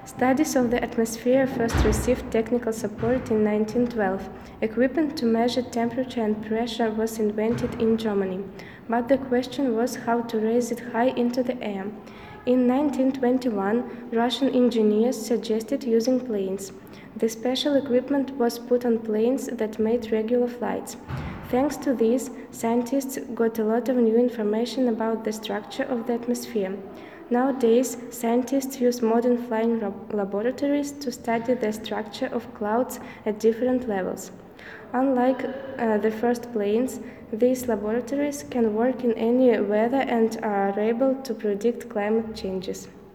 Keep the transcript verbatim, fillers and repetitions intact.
Studies of the atmosphere first received technical support in nineteen twelve. Equipment to measure temperature and pressure was invented in Germany, but the question was how to raise it high into the air. In nineteen twenty-one, Russian engineers suggested using planes. The special equipment was put on planes that made regular flights. Thanks to this, scientists got a lot of new information about the structure of the atmosphere. Nowadays, scientists use modern flying laboratories to study the structure of clouds at different levels. Unlike uh, the first planes, these laboratories can work in any weather and are able to predict climate changes.